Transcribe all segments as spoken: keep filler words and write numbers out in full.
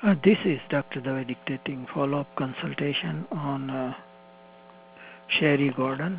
Uh, this is Doctor Dave dictating follow-up consultation on uh, Sherry Gordon,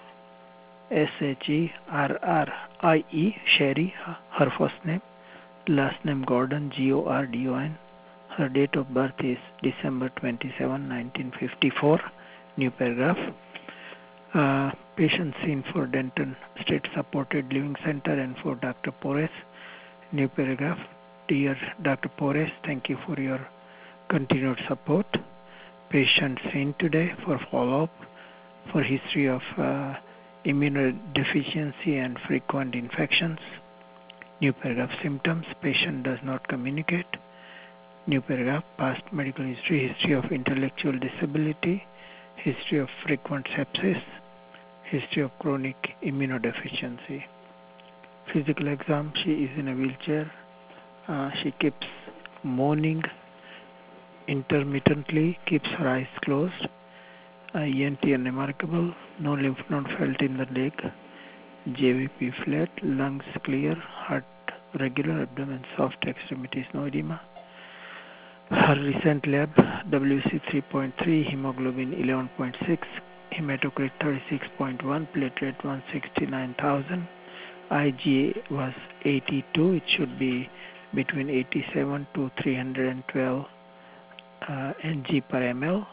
S H E R R I E, Sherry, her first name, last name Gordon, G O R D O N. Her date of birth is December twenty-seventh, nineteen fifty-four. New paragraph. Uh, patient seen for Denton State Supported Living Center and for Doctor Pores. New paragraph. Dear Doctor Pores, thank you for your continued support. Patient seen today for follow-up for history of uh, immunodeficiency and frequent infections. New paragraph. Symptoms. Patient does not communicate. New paragraph. Past medical history. History of intellectual disability. History of frequent sepsis. History of chronic immunodeficiency. Physical exam. She is in a wheelchair. Uh, she keeps moaning intermittently, keeps her eyes closed. Uh, E N T unremarkable. No lymph node felt in the leg. J V P flat. Lungs clear. Heart regular. Abdomen soft. Extremities no edema. Her recent lab, W C three point three, hemoglobin eleven point six, hematocrit thirty-six point one, platelet one hundred sixty-nine thousand, I G A was eighty-two. It should be between eighty-seven to three hundred twelve uh, N G per ml.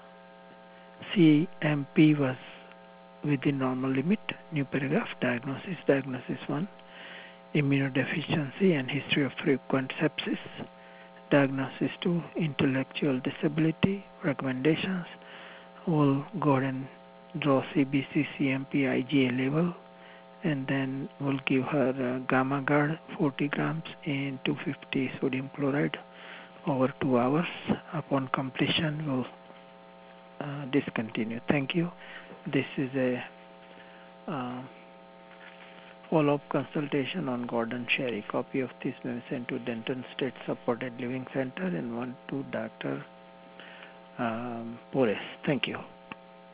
C M P was within normal limit. New paragraph. Diagnosis. Diagnosis one. Immunodeficiency and history of frequent sepsis. Diagnosis two. Intellectual disability. Recommendations. We'll go ahead and draw C B C, C M P, I G A level, and then we'll give her uh, Gamma Guard forty grams in two hundred fifty sodium chloride over two hours. Upon completion, we'll uh, discontinue. Thank you. This is a uh, follow-up consultation on Gordon Sherry. Copy of this may be sent to Denton State Supported Living Center and one to Doctor Um, Pores. Thank you.